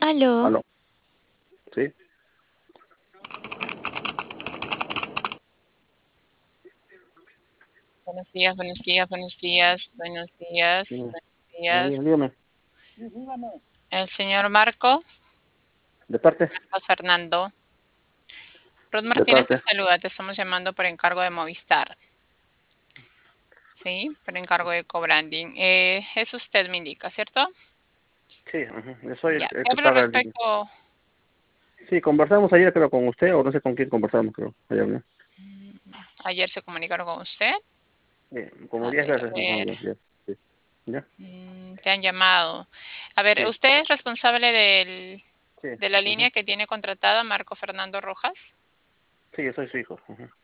Aló, Aló, sí, Buenos días, buenos días, buenos días, buenos días, dígame, buenos días. dígame, El señor Marco, de parte, Marcos Fernando. Ruth de Martínez te parte, saluda, te estamos llamando por encargo de Movistar, ¿sí? Por encargo de co-branding. Es usted, me indica, ¿cierto? sí, yo soy Ya, el te que hablo paga el dinero. respecto, Sí, conversamos ayer, creo, con usted, o no sé con quién conversamos, creo, ayer, ¿no? ayer se comunicaron con usted. Como A 10 ver, a veces, más o ver, menos, 10, sí, ¿ya? te han llamado. A ver, Sí, ¿usted es responsable sí, de la línea que tiene contratada Marco Fernando Rojas? sí, yo soy su hijo,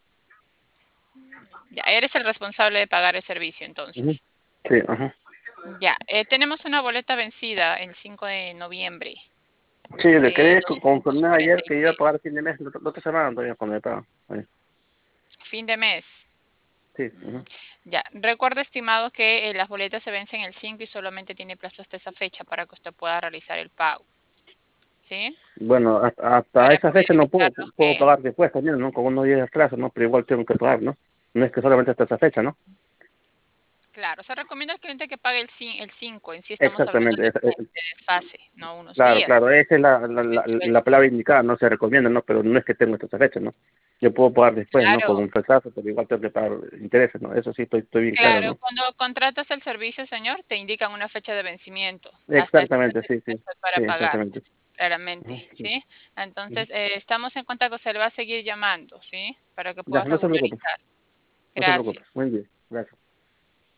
Ya, eres el responsable de pagar el servicio, ujú, entonces. sí, Ya, tenemos una boleta vencida el 5 de noviembre sí, le de quedé doscientos confirmar cuarenta ayer y que iba a pagar a seis. fin de mes, no te cerraron todavía cuando me pagan, Fin de mes. sí, Ya, recuerda, estimado, que las boletas se vencen el 5 y solamente tiene plazo hasta esa fecha para que usted pueda realizar el pago. ¿Sí? bueno, hasta Para esa poder fecha no puedo, evitarnos puedo que... pagar después también, ¿no? Con unos días de atraso, ¿no? Pero igual tengo que pagar, ¿no? No es que solamente hasta esa fecha, ¿no? Claro, se recomienda al cliente que pague el 5. En sí estamos hablando Exactamente, de desfase, no unos claro, días. claro, esa es Dentro del la palabra indicada, no se recomienda, ¿no? Pero no es que tengo esta fecha, ¿no? Yo puedo pagar después, ¿no? Con Claro, un retraso, pero igual tengo que pagar intereses, ¿no? Eso sí, estoy bien claro, claro. ¿no? Cuando contratas el servicio, señor, te indican una fecha de vencimiento. Hasta esa Exactamente, fecha sí, tiene sí, usted para sí, pagar. exactamente. Claramente, Ujú, sí, ¿sí? ujú. Entonces, estamos en contacto, se le va a seguir llamando, ¿sí? Para que Ya, puedas no se preocupe, regularizar. no se preocupe. Gracias. Muy bien, gracias.